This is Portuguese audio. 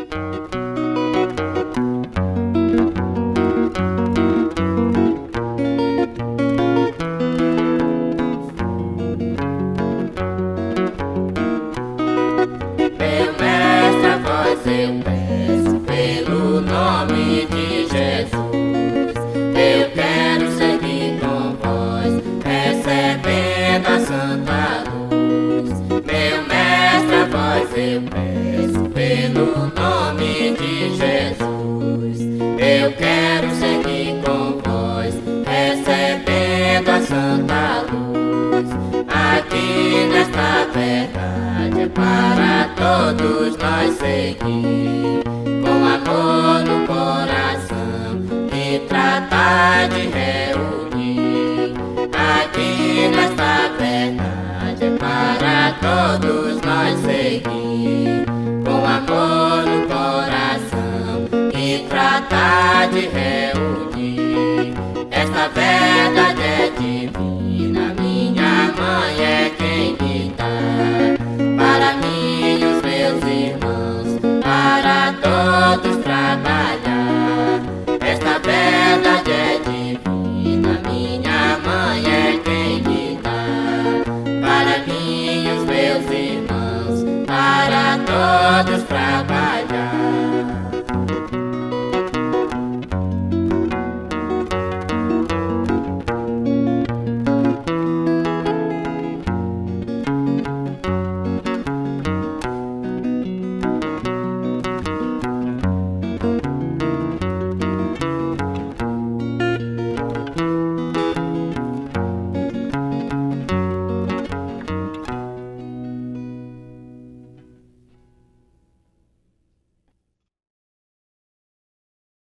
Eu peço pelo nome de Jesus. Eu quero seguir com vós, recebendo a santa luz. Meu mestre, a vós eu peço pelo nome de Jesus. Eu quero seguir com vós, recebendo a santa luz. Aqui nesta verdade é para todos nós seguir, com amor no coração e tratar de reunir. Aqui nesta verdade é para todos nós seguir,